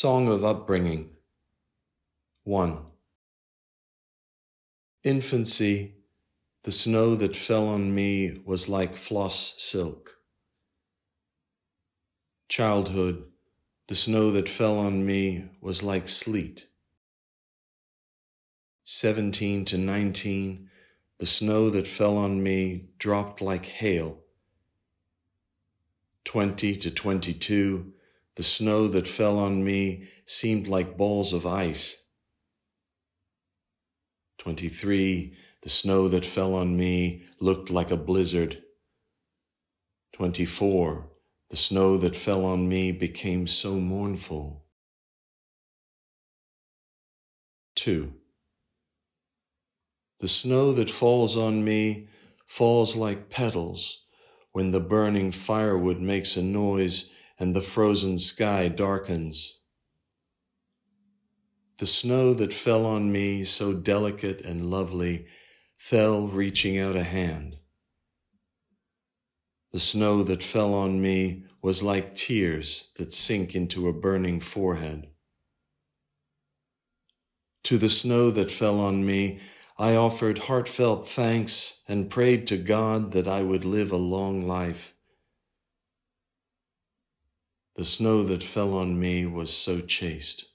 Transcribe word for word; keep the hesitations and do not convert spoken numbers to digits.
Song of Upbringing. one. Infancy, the snow that fell on me was like floss silk. Childhood, the snow that fell on me was like sleet. Seventeen to nineteen, the snow that fell on me dropped like hail. Twenty to twenty-two, the snow that fell on me seemed like balls of ice. Twenty-three, the snow that fell on me looked like a blizzard. Twenty-four, the snow that fell on me became so mournful. Two. The snow that falls on me falls like petals when the burning firewood makes a noise and the frozen sky darkens. The snow that fell on me, so delicate and lovely, fell reaching out a hand. The snow that fell on me was like tears that sink into a burning forehead. To the snow that fell on me, I offered heartfelt thanks and prayed to God that I would live a long life. The snow that fell on me was so chaste.